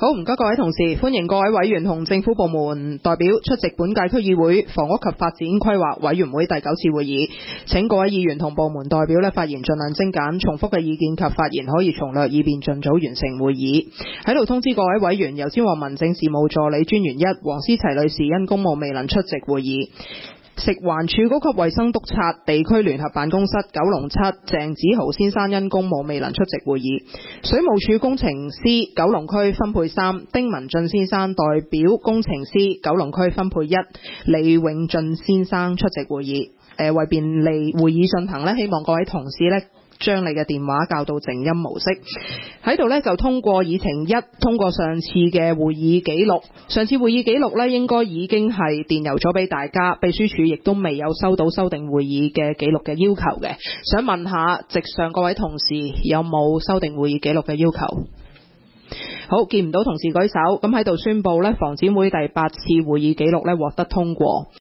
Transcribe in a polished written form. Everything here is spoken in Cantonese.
好，唔該各位同事，歡迎各位委員同政府部門代表出席本屆區議會房屋及發展規劃委員會第9次會議。請各位議員同部門代表發言盡量精簡，重複嘅意見及發言可以從略，以便盡早完成會議。喺度通知各位委員，由尖旺民政事務助理專員1黃思齊女士因公務未能出席會議。食環署高級衛生督察地區聯合辦公室九龍7鄭子豪先生因公務未能出席會議。水務署工程師九龍區分配3丁文俊先生代表工程師九龍區分配1李永俊先生出席會議。為便利會議進行，希望各位同事將你嘅電話校到靜音模式。喺度就通過議程1，通過上次嘅會議記錄。上次會議記錄應該已經係電郵咗俾大家，秘書處亦都未有收到修訂會議嘅記錄嘅要求嘅。想問下席上各位同事有冇修訂會議記錄嘅要求？好，見唔到同事舉手，咁喺度宣布房展會第8次會議記錄獲得通過。